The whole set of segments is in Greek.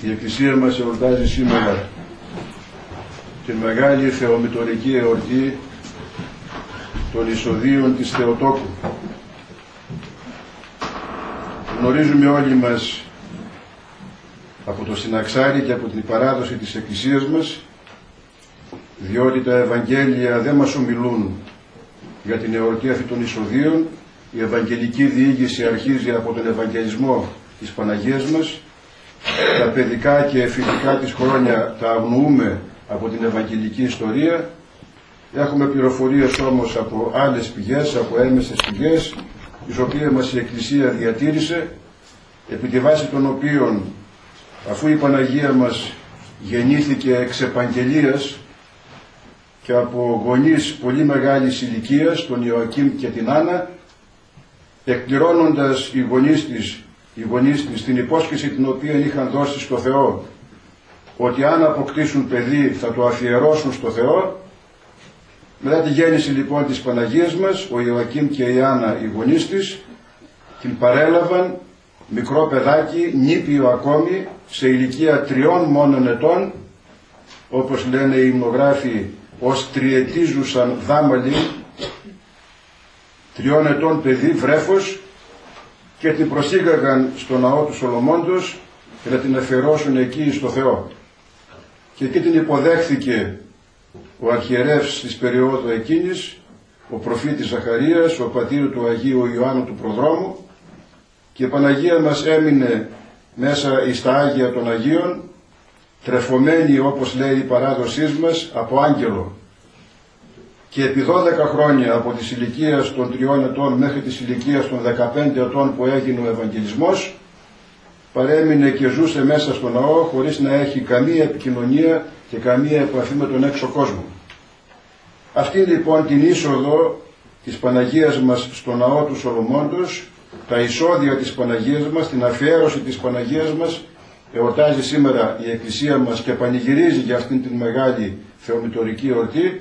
Η Εκκλησία μας εορτάζει σήμερα την μεγάλη θεομητορική εορτή των εισοδίων της Θεοτόκου. Γνωρίζουμε όλοι μας από το συναξάρι και από την παράδοση της Εκκλησίας μας, διότι τα Ευαγγέλια δεν μας ομιλούν για την εορτή αυτή των εισοδίων. Η Ευαγγελική διήγηση αρχίζει από τον Ευαγγελισμό της Παναγίας μας. Τα παιδικά και εφηβικά της χρόνια τα αγνοούμε από την Ευαγγελική ιστορία. Έχουμε πληροφορίες όμως από άλλες πηγές, από έμμεσες πηγές, τις οποίες μας η Εκκλησία διατήρησε, επί τη βάση των οποίων, αφού η Παναγία μας γεννήθηκε εξ επαγγελίας και από γονείς πολύ μεγάλης ηλικίας, τον Ιωακήμ και την Άννα, εκπληρώνοντας οι γονείς της την υπόσχεση την οποία είχαν δώσει στο Θεό, ότι αν αποκτήσουν παιδί θα το αφιερώσουν στο Θεό. Μετά τη γέννηση λοιπόν της Παναγίας μας, ο Ιωακήμ και η Άννα, οι γονείς της, την παρέλαβαν μικρό παιδάκι, νήπιο ακόμη, σε ηλικία 3 μόνον ετών, όπως λένε οι υμνογράφοι, ως τριετίζουσαν δάμαλοι, 3 ετών παιδί, βρέφος, και την προσήγαγαν στο ναό του Σολομώντος και να την αφιερώσουν εκεί στο Θεό. Και εκεί την υποδέχθηκε ο αρχιερεύς της περίοδου εκείνης, ο προφήτης Ζαχαρίας, ο πατήρ του Αγίου Ιωάννου του Προδρόμου, και η Παναγία μας έμεινε μέσα εις τα Άγια των Αγίων, τρεφωμένη, όπως λέει η παράδοσή μας, από άγγελο. Και επί 12 χρόνια, από της ηλικίας των 3 ετών μέχρι της ηλικίας των 15 ετών που έγινε ο Ευαγγελισμός, παρέμεινε και ζούσε μέσα στο ναό χωρίς να έχει καμία επικοινωνία και καμία επαφή με τον έξω κόσμο. Αυτή λοιπόν την είσοδο της Παναγίας μας στο ναό του Σολομώντος, τα εισόδια της Παναγίας μας, την αφιέρωση της Παναγίας μας, εορτάζει σήμερα η Εκκλησία μας και πανηγυρίζει για αυτήν την μεγάλη θεομητορική εορτή.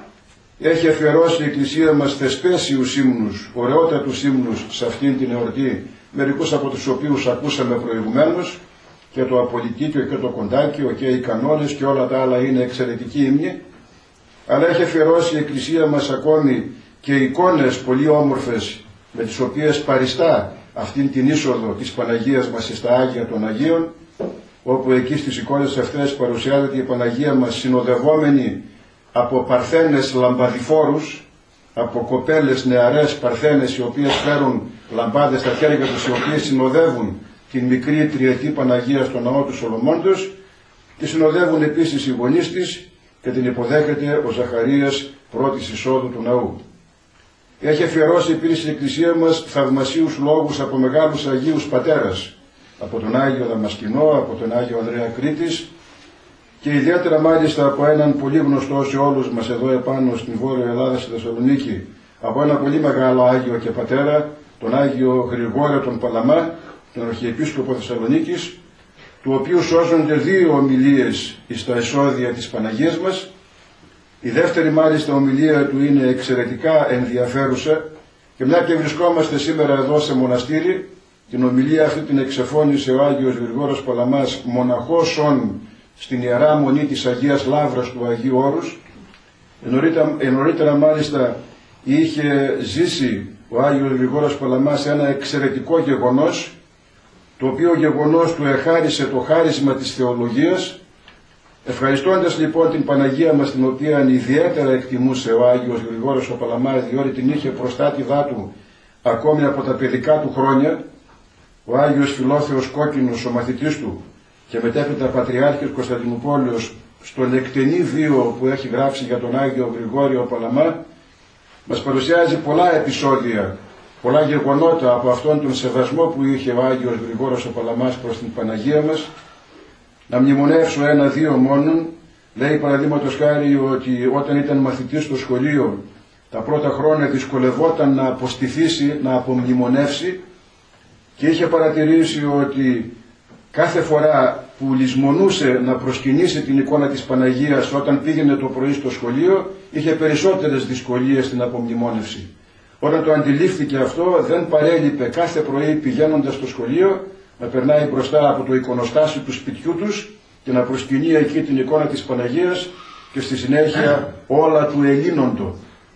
Έχει αφιερώσει η Εκκλησία μας θεσπέσιους ύμνους, ωραιότατους ύμνους σε αυτήν την εορτή, μερικούς από τους οποίους ακούσαμε προηγουμένως, και το Απολυτίκιο και το Κοντάκιο και οι κανόνες και όλα τα άλλα είναι εξαιρετικοί ύμνοι, αλλά έχει αφιερώσει η Εκκλησία μας ακόμη και εικόνες πολύ όμορφες, με τις οποίες παριστά αυτήν την είσοδο της Παναγίας μας στα Άγια των Αγίων, όπου εκεί στις εικόνες αυτές παρουσιάζεται η Παναγία μας συνοδευόμενη από παρθένες λαμπαδιφόρους, από κοπέλες νεαρές παρθένες, οι οποίες φέρουν λαμπάδες στα χέρια τους, οι οποίες συνοδεύουν την μικρή τριετή Παναγία στο ναό του Σολομώντος, και συνοδεύουν επίσης οι γονείς της και την υποδέχεται ο Ζαχαρίας πρώτης εισόδου του ναού. Έχει αφιερώσει επίσης η Εκκλησία μας θαυμασίους λόγους από μεγάλους Αγίους Πατέρας, από τον Άγιο Δαμασκηνό, από τον Άγιο Ανδρέα Κρήτης, και ιδιαίτερα μάλιστα από έναν πολύ γνωστό σε όλους μας εδώ επάνω στην Βόρεια Ελλάδα, στη Θεσσαλονίκη, από ένα πολύ μεγάλο Άγιο και Πατέρα, τον Άγιο Γρηγόριο τον Παλαμά, τον Αρχιεπίσκοπο Θεσσαλονίκης, του οποίου σώζονται 2 ομιλίες στα εισόδια της Παναγίας μας. Η δεύτερη μάλιστα ομιλία του είναι εξαιρετικά ενδιαφέρουσα, και μια και βρισκόμαστε σήμερα εδώ σε μοναστήρι, την ομιλία αυτή την εξεφώνησε ο Άγιος Γρηγόριος Παλαμάς, μοναχός στην Ιερά Μονή της Αγίας Λαύρας του Αγίου Όρους. Νωρίτερα μάλιστα είχε ζήσει ο Άγιος Γρηγόριος Παλαμάς ένα εξαιρετικό γεγονός, το οποίο γεγονός του εχάρισε το χάρισμα της θεολογίας. Ευχαριστώντας λοιπόν την Παναγία μας, την οποία ιδιαίτερα εκτιμούσε ο Άγιος Γρηγόριος ο Παλαμάς, διότι την είχε προστάτηδά του ακόμη από τα παιδικά του χρόνια, ο Άγιος Φιλόθεος Κόκκινος, ο μαθητής του και μετέπειτα Πατριάρχης Κωνσταντινούπολεως, στον εκτενή βίο που έχει γράψει για τον Άγιο Γρηγόριο Παλαμά, μας παρουσιάζει πολλά επεισόδια, πολλά γεγονότα από αυτόν τον σεβασμό που είχε ο Άγιος Γρηγόριος ο Παλαμάς προς την Παναγία μας. Να μνημονεύσω 1-2 μόνον. Λέει παραδείγματος χάρη ότι όταν ήταν μαθητής στο σχολείο, τα πρώτα χρόνια δυσκολευόταν να αποστηθήσει, να απομνημονεύσει, και είχε παρατηρήσει ότι κάθε φορά που λησμονούσε να προσκυνήσει την εικόνα της Παναγίας όταν πήγαινε το πρωί στο σχολείο, είχε περισσότερες δυσκολίες στην απομνημόνευση. Όταν το αντιλήφθηκε αυτό, δεν παρέλειπε κάθε πρωί πηγαίνοντας στο σχολείο να περνάει μπροστά από το εικονοστάσιο του σπιτιού τους και να προσκυνεί εκεί την εικόνα της Παναγίας και στη συνέχεια όλα του Ελλήνοντο.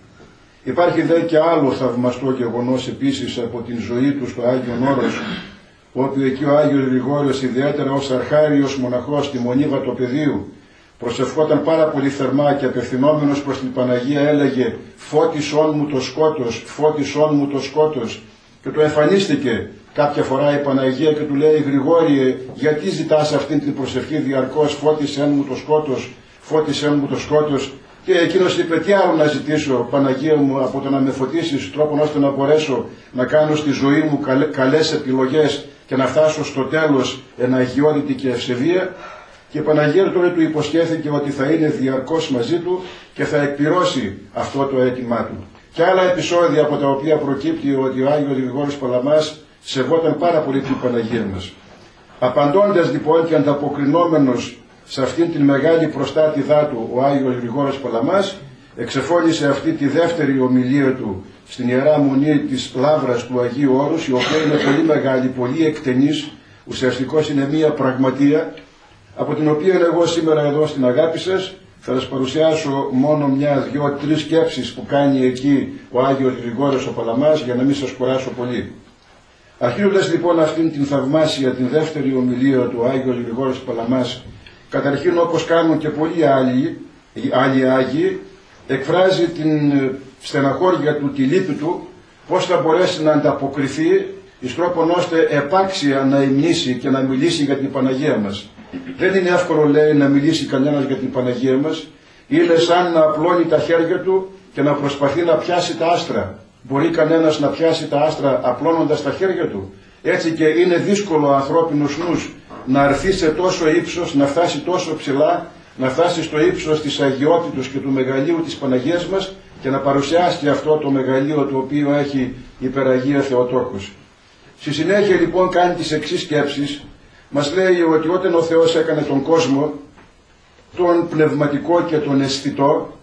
Υπάρχει δε και άλλο θαυμαστό γεγονός επίσης από την ζωή του στο Άγιον Όρος, όπου εκεί ο Άγιος Γρηγόριος, ιδιαίτερα ως αρχάριος μοναχός στη Μονή Βατοπεδίου, προσευχόταν πάρα πολύ θερμά και απευθυνόμενος προς την Παναγία έλεγε «Φώτισόν μου το σκότος, φώτισόν μου το σκότος». Και του εμφανίστηκε κάποια φορά η Παναγία και του λέει «Γρηγόριε, γιατί ζητάς αυτήν την προσευχή διαρκώς, φώτισεν μου το σκότος, φώτισεν μου το σκότος». Και εκείνος είπε «Τι άλλο να ζητήσω, Παναγία μου, από το να με φωτίσεις τρόπον ώστε να μπορέσω να κάνω στη ζωή μου καλές επιλογές και να φτάσω στο τέλος εν αγιότητη και ευσεβία». Και η Παναγία τώρα του υποσχέθηκε ότι θα είναι διαρκώς μαζί του και θα εκπληρώσει αυτό το αίτημά του. Και άλλα επεισόδια από τα οποία προκύπτει ότι ο Άγιος Γρηγόριος Παλαμάς σεβόταν πάρα πολύ την Παναγία μας. Απαντώντας λοιπόν και ανταποκρινόμενος σε αυτήν την μεγάλη προστάτηδά του, ο Άγιος Γρηγόριος Παλαμάς εξεφώνησε αυτή τη δεύτερη ομιλία του στην Ιερά Μονή της Λαύρας του Αγίου Όρους, η οποία είναι πολύ μεγάλη, πολύ εκτενής, ουσιαστικώς είναι μία πραγματεία, από την οποία εγώ σήμερα εδώ στην αγάπη σας θα σας παρουσιάσω μόνο μια, δυο, τρεις σκέψεις που κάνει εκεί ο Άγιος Γρηγόριος ο Παλαμάς για να μην σας κουράσω πολύ. Αρχίζοντας λοιπόν αυτήν την θαυμάσια, την δεύτερη ομιλία του Άγιος Γρηγόριος Παλαμάς, καταρχήν όπως κάνουν και πολλοί άλλοι Άγιοι, εκφράζει την στεναχώρια του, τη λύπη του, πώς θα μπορέσει να ανταποκριθεί εις τρόπον ώστε επάξια να υμνήσει και να μιλήσει για την Παναγία μας. Δεν είναι εύκολο, λέει, να μιλήσει κανένας για την Παναγία μας. Είναι σαν να απλώνει τα χέρια του και να προσπαθεί να πιάσει τα άστρα. Μπορεί κανένας να πιάσει τα άστρα απλώνοντας τα χέρια του? Έτσι και είναι δύσκολο ο ανθρώπινος νους να έρθει σε τόσο ύψος, να φτάσει τόσο ψηλά, να φτάσει στο ύψος της αγιότητος και του μεγαλείου της Παναγίας μας και να παρουσιάσει αυτό το μεγαλείο το οποίο έχει η Υπεραγία Θεοτόκος. Στη συνέχεια λοιπόν κάνει τις εξής σκέψεις. Μας λέει ότι όταν ο Θεός έκανε τον κόσμο, τον πνευματικό και τον αισθητό,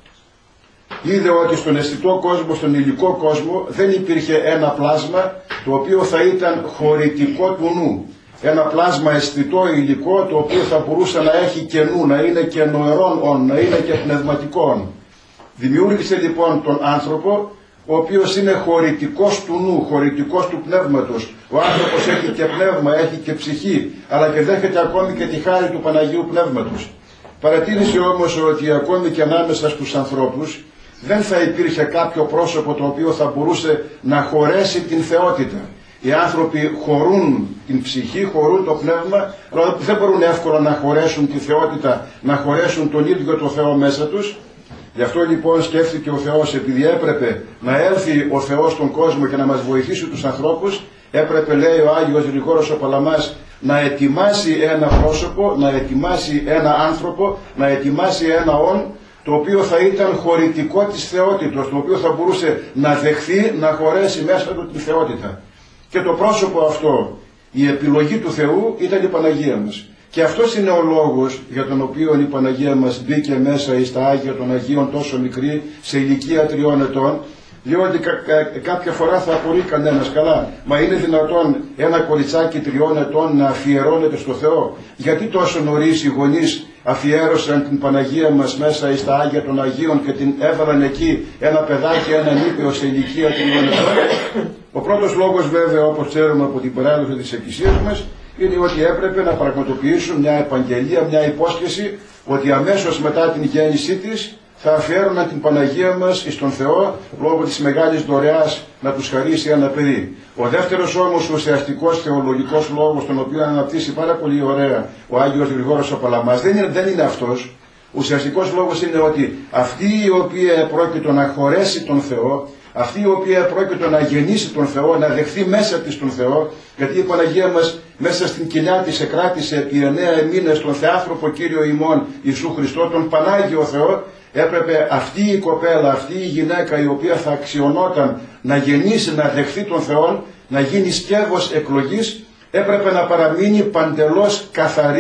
είδε ότι στον αισθητό κόσμο, στον υλικό κόσμο, δεν υπήρχε ένα πλάσμα το οποίο θα ήταν χωρητικό του νου. Ένα πλάσμα αισθητό υλικό το οποίο θα μπορούσε να έχει και νου, να είναι και νοερόν, να είναι και πνευματικό. Δημιούργησε λοιπόν τον άνθρωπο, ο οποίος είναι χωρητικός του νου, χωρητικός του πνεύματος. Ο άνθρωπος έχει και πνεύμα, έχει και ψυχή, αλλά και δέχεται ακόμη και τη χάρη του Παναγίου Πνεύματος. Παρατήρησε όμως ότι ακόμη και ανάμεσα στους ανθρώπους δεν θα υπήρχε κάποιο πρόσωπο το οποίο θα μπορούσε να χωρέσει την θεότητα. Οι άνθρωποι χωρούν την ψυχή, χωρούν το πνεύμα, αλλά δεν μπορούν εύκολα να χωρέσουν τη θεότητα, να χωρέσουν τον ίδιο το Θεό μέσα τους. Γι' αυτό λοιπόν σκέφτηκε ο Θεός, επειδή έπρεπε να έρθει ο Θεός στον κόσμο και να μας βοηθήσει τους ανθρώπους, έπρεπε, λέει ο Άγιος Γρηγόριος ο Παλαμάς, να ετοιμάσει ένα πρόσωπο, να ετοιμάσει ένα άνθρωπο, να ετοιμάσει ένα όν, το οποίο θα ήταν χωρητικό της θεότητος, το οποίο θα μπορούσε να δεχθεί, να χωρέσει μέσα του τη θεότητα. Και το πρόσωπο αυτό, η επιλογή του Θεού, ήταν η Παναγία μας. Και αυτός είναι ο λόγος για τον οποίο η Παναγία μας μπήκε μέσα εις τα Άγια των Αγίων τόσο μικρή, σε ηλικία 3 ετών, διότι κάποια φορά θα απορεί κανένας, καλά, μα είναι δυνατόν ένα κοριτσάκι 3 ετών να αφιερώνεται στο Θεό? Γιατί τόσο νωρίς οι γονείς αφιέρωσαν την Παναγία μας μέσα εις τα Άγια των Αγίων και την έβαλαν εκεί ένα παιδάκι, ένα νήπιο σε ηλικία 3 ετών? Ο πρώτος λόγος βέβαια, όπως ξέρουμε από την παράδοση της Εκκλησίας μας, είναι ότι έπρεπε να πραγματοποιήσουν μια επαγγελία, μια υπόσχεση, ότι αμέσως μετά την γέννησή της θα αφιέρωναν την Παναγία μας εις τον Θεό, λόγω της μεγάλης δωρεάς να τους χαρίσει ένα παιδί. Ο δεύτερος όμως ουσιαστικός θεολογικός λόγος, τον οποίο αναπτύσσει πάρα πολύ ωραία ο Άγιος Γρηγόριος ο Παλαμάς, δεν είναι αυτός. Ουσιαστικός λόγος είναι ότι αυτή η οποία πρόκειται να χωρέσει τον Θεό, αυτή η οποία πρόκειται να γεννήσει τον Θεό, να δεχθεί μέσα της τον Θεό, γιατί η Παναγία μας μέσα στην κοιλιά της εκράτησε επί 9 μήνες τον Θεάνθρωπο Κύριο ημών Ιησού Χριστό, τον Πανάγιο Θεό. Έπρεπε αυτή η κοπέλα, αυτή η γυναίκα η οποία θα αξιωνόταν να γεννήσει, να δεχθεί τον Θεό, να γίνει σκεύος εκλογής, έπρεπε να παραμείνει παντελώς καθαρή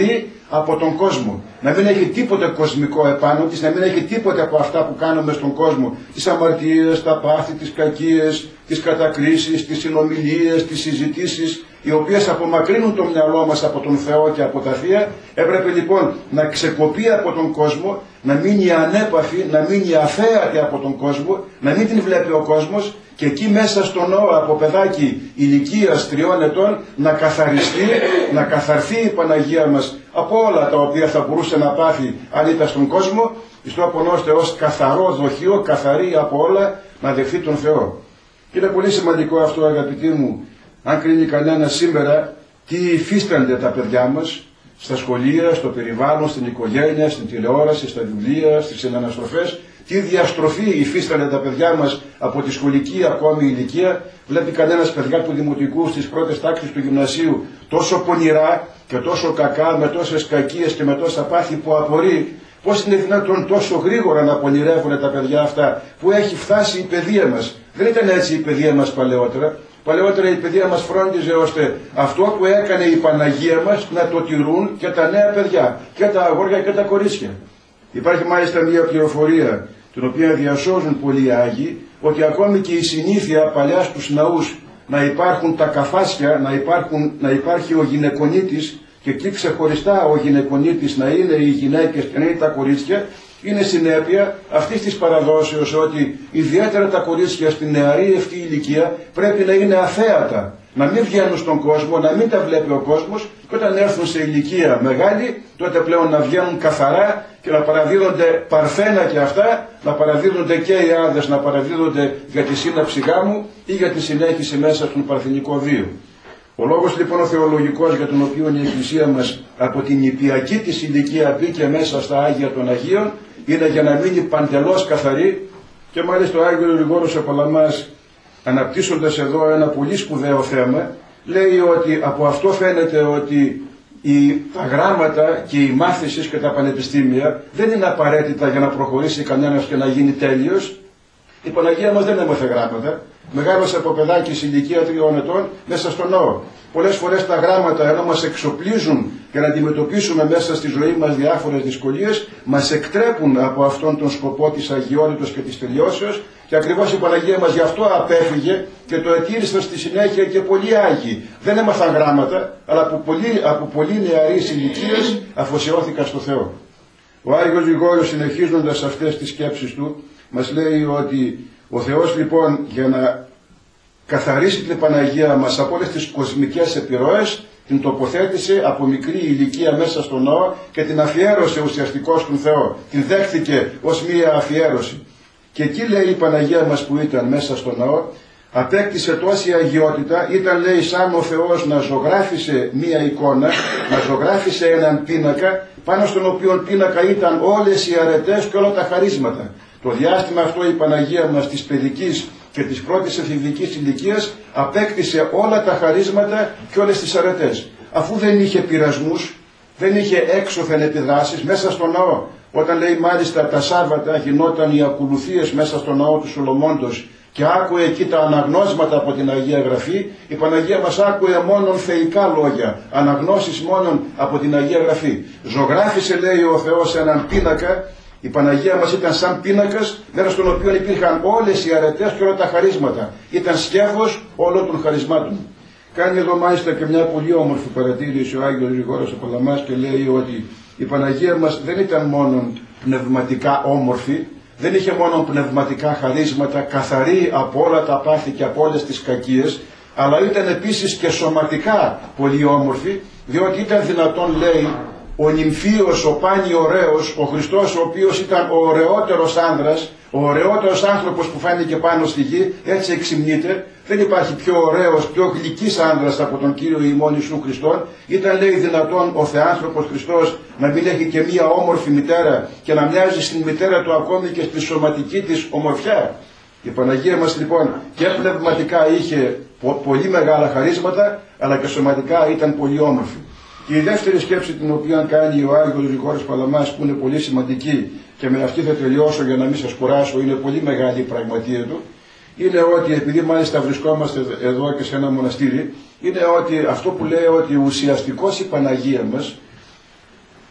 από τον κόσμο. Να μην έχει τίποτε κοσμικό επάνω της, να μην έχει τίποτε από αυτά που κάνουμε στον κόσμο. Τις αμαρτίες, τα πάθη, τις κακίες, τις κατακρίσεις, τις συνομιλίες, τις συζητήσεις, οι οποίες απομακρύνουν το μυαλό μας από τον Θεό και από τα Θεία. Έπρεπε λοιπόν να ξεκοπεί από τον κόσμο, να μείνει ανέπαφη, να μείνει αφέατη από τον κόσμο, να μην την βλέπει ο κόσμος, και εκεί μέσα στον Νόα από παιδάκι ηλικίας 3 ετών να καθαριστεί, να καθαρθεί η Παναγία μας από όλα τα οποία θα μπορούσε να πάθει αν ήταν στον κόσμο, στο απονώστε ως καθαρό δοχείο, καθαρή από όλα, να δεχθεί τον Θεό. Και είναι πολύ σημαντικό αυτό, αγαπητοί μου, αν κρίνει κανένα σήμερα τι υφίστανται τα παιδιά μας στα σχολεία, στο περιβάλλον, στην οικογένεια, στην τηλεόραση, στα βιβλία, στις συναναστροφές, τι διαστροφή υφίστανται τα παιδιά μας από τη σχολική ακόμη ηλικία. Βλέπει κανένας παιδιά του δημοτικού στις πρώτες τάξεις του γυμνασίου τόσο πονηρά και τόσο κακά, με τόσες κακίες και με τόσα πάθη, που απορεί πώς είναι δυνατόν τόσο γρήγορα να πονηρεύουν τα παιδιά αυτά, που έχει φτάσει η παιδεία μας. Δεν ήταν έτσι η παιδεία μας παλαιότερα. Παλαιότερα η παιδεία μας φρόντιζε ώστε αυτό που έκανε η Παναγία μας να το τηρούν και τα νέα παιδιά, και τα αγόρια και τα κορίτσια. Υπάρχει μάλιστα μια πληροφορία, την οποία διασώζουν πολλοί Άγιοι, ότι ακόμη και η συνήθεια παλιά στους ναούς να υπάρχουν τα καφάσια, να υπάρχει ο γυναικονίτης, και εκεί ξεχωριστά ο γυναικονίτης να είναι οι γυναίκες και να είναι τα κορίτσια, είναι συνέπεια αυτής της παραδόσεως ότι ιδιαίτερα τα κορίτσια στην νεαρή αυτή ηλικία πρέπει να είναι αθέατα, να μην βγαίνουν στον κόσμο, να μην τα βλέπει ο κόσμος, και όταν έρθουν σε ηλικία μεγάλη, τότε πλέον να βγαίνουν καθαρά και να παραδίδονται παρθένα και αυτά, να παραδίδονται και οι άνδρες, να παραδίδονται για τη σύναψη γάμου ή για τη συνέχιση μέσα στον παρθενικό βίο. Ο λόγος λοιπόν ο θεολογικός για τον οποίο η Εκκλησία μας από την νηπιακή της ηλικία μπήκε μέσα στα Άγια των Αγίων είναι για να μείνει παντελώς καθαρή, και μάλιστα ο Άγιος Γρηγόρος ο Παλαμάς, αναπτύσσοντας εδώ ένα πολύ σπουδαίο θέμα, λέει ότι από αυτό φαίνεται ότι τα γράμματα και η μάθηση και τα πανεπιστήμια δεν είναι απαραίτητα για να προχωρήσει κανένας και να γίνει τέλειος. Η Παναγία μας δεν έμαθε γράμματα. Μεγάλωσε από παιδάκι σε ηλικία 3 ετών μέσα στον ναό. Πολλές φορές τα γράμματα, ενώ μας εξοπλίζουν για να αντιμετωπίσουμε μέσα στη ζωή μας διάφορες δυσκολίες, μας εκτρέπουν από αυτόν τον σκοπό της αγιότητος και της τελειώσεως, και ακριβώς η Παναγία μας γι' αυτό απέφυγε και το ετήρησαν στη συνέχεια και πολλοί Άγιοι. Δεν έμαθαν γράμματα, αλλά από πολύ νεαρής ηλικίας αφοσιώθηκαν στο Θεό. Ο Άγιος Γρηγόριος, συνεχίζοντας αυτές τις σκέψεις του, μας λέει ότι ο Θεός λοιπόν για να καθαρίσει την Παναγία μας από όλες τις κοσμικές επιρροές, την τοποθέτησε από μικρή ηλικία μέσα στον ναό και την αφιέρωσε ουσιαστικώς στον Θεό. Την δέχθηκε ως μία αφιέρωση. Και εκεί, λέει, η Παναγία μας που ήταν μέσα στον ναό απέκτησε τόση αγιότητα, ήταν, λέει, σαν ο Θεός να ζωγράφισε μία εικόνα, να ζωγράφισε έναν πίνακα, πάνω στον οποίο πίνακα ήταν όλες οι αρετές και όλα τα χαρίσματα. Το διάστημα αυτό η Παναγία μας της παιδικής και της πρώτης εφηβικής ηλικίας απέκτησε όλα τα χαρίσματα και όλες τις αρετές. Αφού δεν είχε πειρασμούς, δεν είχε έξωθεν επιδράσεις μέσα στο ναό. Όταν, λέει, μάλιστα τα Σάββατα γινόταν οι ακολουθίες μέσα στο ναό του Σολομώντος και άκουε εκεί τα αναγνώσματα από την Αγία Γραφή, η Παναγία μας άκουε μόνον θεϊκά λόγια, αναγνώσεις μόνον από την Αγία Γραφή. Ζωγράφισε, λέει, ο Θεός έναν πίνακα. Η Παναγία μας ήταν σαν πίνακας, μέσα στον οποίο υπήρχαν όλες οι αρετές και όλα τα χαρίσματα. Ήταν σκεύος όλων των χαρισμάτων. Κάνει εδώ μάλιστα και μια πολύ όμορφη παρατήρηση ο Άγιος Γρηγόρος ο Παλαμάς και λέει ότι η Παναγία μας δεν ήταν μόνο πνευματικά όμορφη, δεν είχε μόνο πνευματικά χαρίσματα, καθαρή από όλα τα πάθη και από όλες τις κακίες, αλλά ήταν επίσης και σωματικά πολύ όμορφη, διότι ήταν δυνατόν, λέει, ο νυμφίος, ο πάνι ωραίος, ο Χριστός, ο οποίος ήταν ο ωραιότερος άνδρας, ο ωραιότερος άνθρωπος που φάνηκε πάνω στη γη, έτσι εξυμνείται. Δεν υπάρχει πιο ωραίος, πιο γλυκής άνδρας από τον Κύριο ημών Ιησού Χριστόν. Ήταν, λέει, δυνατόν ο Θεάνθρωπος Χριστός να μην έχει και μία όμορφη μητέρα και να μοιάζει στην μητέρα του ακόμη και στη σωματική της ομορφιά. Η Παναγία μας λοιπόν και πνευματικά είχε πολύ μεγάλα χαρίσματα, αλλά και σωματικά ήταν πολύ όμορφη. Και η δεύτερη σκέψη την οποία κάνει ο Άγιος Γρηγόρης Παλαμάς, που είναι πολύ σημαντική και με αυτή θα τελειώσω για να μην σας κουράσω, είναι πολύ μεγάλη η πραγματεία του, είναι ότι, επειδή μάλιστα βρισκόμαστε εδώ και σε ένα μοναστήρι, είναι ότι αυτό που λέει ότι ουσιαστικώς η Παναγία μας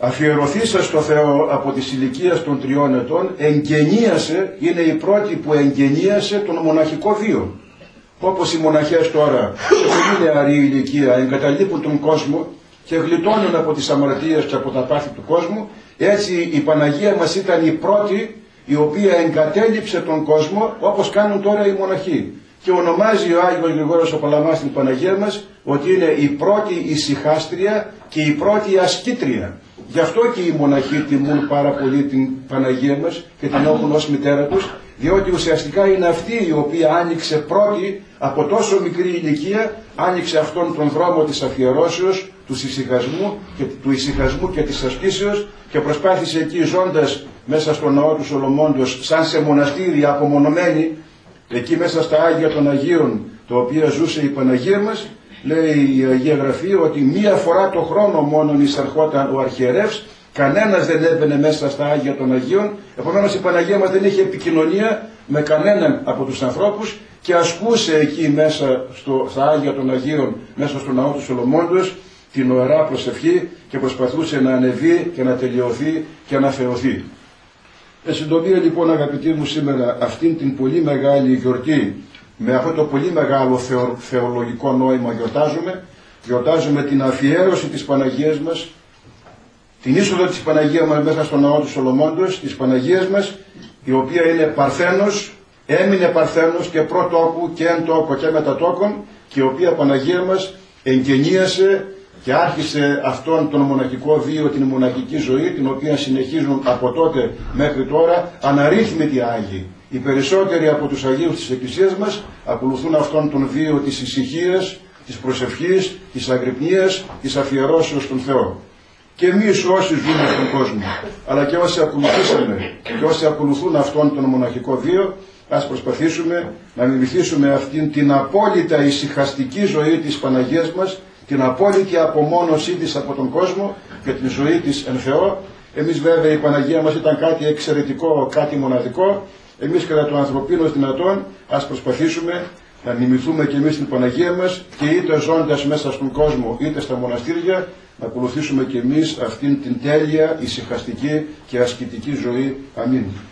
αφιερωθήσα στο Θεό από τις ηλικίες των 3 ετών, εγγενίασε, είναι η πρώτη που εγγενίασε τον μοναχικό βίο. Όπως οι μοναχές τώρα, σε πολύ νεαρή ηλικία, εγκαταλείπουν τον κόσμο και γλιτώνουν από τις αμαρτίες και από τα πάθη του κόσμου, έτσι η Παναγία μας ήταν η πρώτη η οποία εγκατέλειψε τον κόσμο, όπως κάνουν τώρα οι μοναχοί. Και ονομάζει ο Άγιος Γρηγόριος ο Παλαμάς την Παναγία μας ότι είναι η πρώτη ησυχάστρια και η πρώτη ασκήτρια. Γι' αυτό και οι μοναχοί τιμούν πάρα πολύ την Παναγία μας και την έχουν ως μητέρα τους, διότι ουσιαστικά είναι αυτή η οποία άνοιξε πρώτη από τόσο μικρή ηλικία, άνοιξε αυτόν τον δρόμο της αφιερώσεως, του ησυχασμού και της ασκήσεως και προσπάθησε εκεί, ζώντας μέσα στο ναό του Σολομώντος σαν σε μοναστήρι απομονωμένη, εκεί μέσα στα Άγια των Αγίων, τα οποία ζούσε η Παναγία μας, λέει η Αγία Γραφή ότι μία φορά το χρόνο μόνον εισερχόταν ο αρχιερεύς, κανένας δεν έμπαινε μέσα στα Άγια των Αγίων, επομένως η Παναγία μας δεν είχε επικοινωνία με κανέναν από τους ανθρώπους και ασκούσε εκεί μέσα στα Άγια των Αγίων, μέσα στο ναό του Σολομώντος, την ωερά προσευχή και προσπαθούσε να ανεβεί και να τελειωθεί και να θεωθεί. Εν συντομία λοιπόν, αγαπητοί μου, σήμερα αυτήν την πολύ μεγάλη γιορτή, με αυτό το πολύ μεγάλο θεολογικό νόημα γιορτάζουμε την αφιέρωση της Παναγίας μας, την είσοδο της Παναγίας μας μέσα στο ναό του Σολομώντος, της Παναγίας μας, η οποία είναι Παρθένος, έμεινε Παρθένος και πρωτόκου και εν τόκο και μετά τόκον, και η οποία Παναγία μας εγγενίασε και άρχισε αυτόν τον μοναχικό βίο, την μοναχική ζωή, την οποία συνεχίζουν από τότε μέχρι τώρα αναρρύθμιτοι Άγιοι. Οι περισσότεροι από τους Αγίους της Εκκλησίας μας ακολουθούν αυτόν τον βίο της ησυχίας, της προσευχής, της αγρυπνίας, της αφιερώσεως στον Θεό. Και εμείς όσοι ζούμε στον κόσμο, αλλά και όσοι ακολουθήσαμε και όσοι ακολουθούν αυτόν τον μοναχικό βίο, ας προσπαθήσουμε να μιμηθήσουμε αυτήν την απόλυτα ησυχαστική ζωή της Παναγίας μας, την απόλυτη απομόνωσή της από τον κόσμο και την ζωή της εν Θεώ. Εμείς βέβαια η Παναγία μας ήταν κάτι εξαιρετικό, κάτι μοναδικό. Εμείς κατά το ανθρωπίνος δυνατόν ας προσπαθήσουμε να μιμηθούμε και εμείς την Παναγία μας και είτε ζώντας μέσα στον κόσμο είτε στα μοναστήρια να ακολουθήσουμε και εμείς αυτήν την τέλεια, ησυχαστική και ασκητική ζωή. Αμήν.